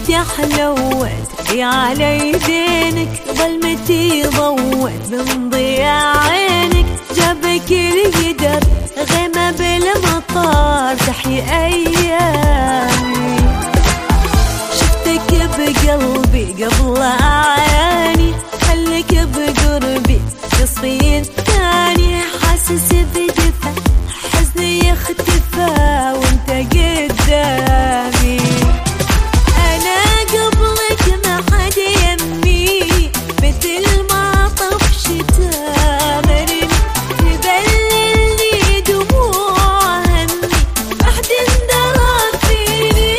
دنيتي حلوت يا على يدينك، ظلمتي ضوت من ضياع عينك، جابك القدر غيمة بالمطار تحيي أيامي، شفتك بقلبي قبل أعياني، خليك بقربي تصفين ثاني، حاسس بدفى حزني يختفى وانت قدامي، أنا قبلك ما حد يمي، مثل ما طف شتا مرمي، تبللني دموع همي ما حد اندرى فيني،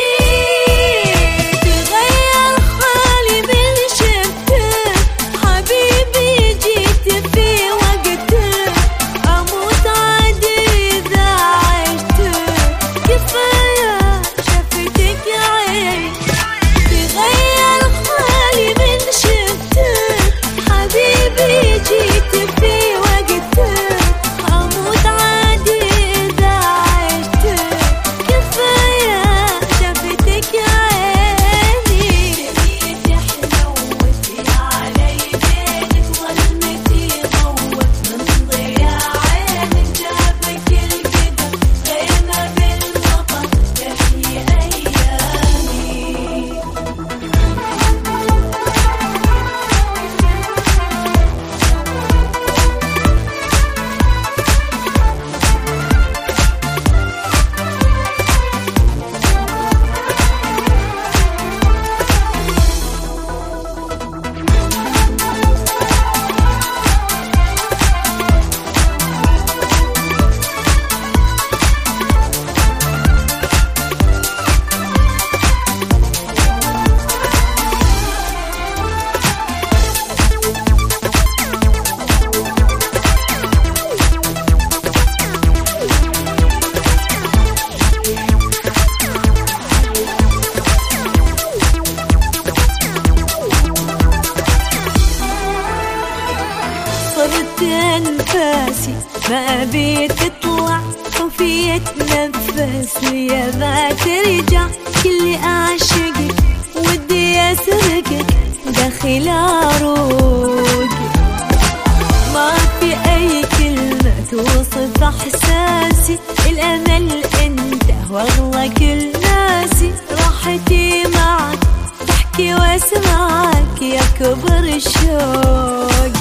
تغير حالي من شفتك حبيبي، جيت في وقتك أموت عادي إذا عشتك، كفاية شفتك عين، تغير حالي من شفتك حبيبي، جيت في وقتك أموت عادي إذا عشتك، كفاية شفتك عيني، دنيتي حلوت يا على يدينك، ظلمتي ضوت من ضياع عينك، جابك القدر غيمة بالمطر تحيي أيامي. صرت أنفاسي ما أبي تطلع، وفي أتنفس لي ما ترجع، كل أعشقك ودي أسرقك داخل عروقي، ما في أي كلمة توصف إحساسي، الأمل أنت والله كل ناسي، راحتي معك بحكي واسمعك يا كبر الشوق.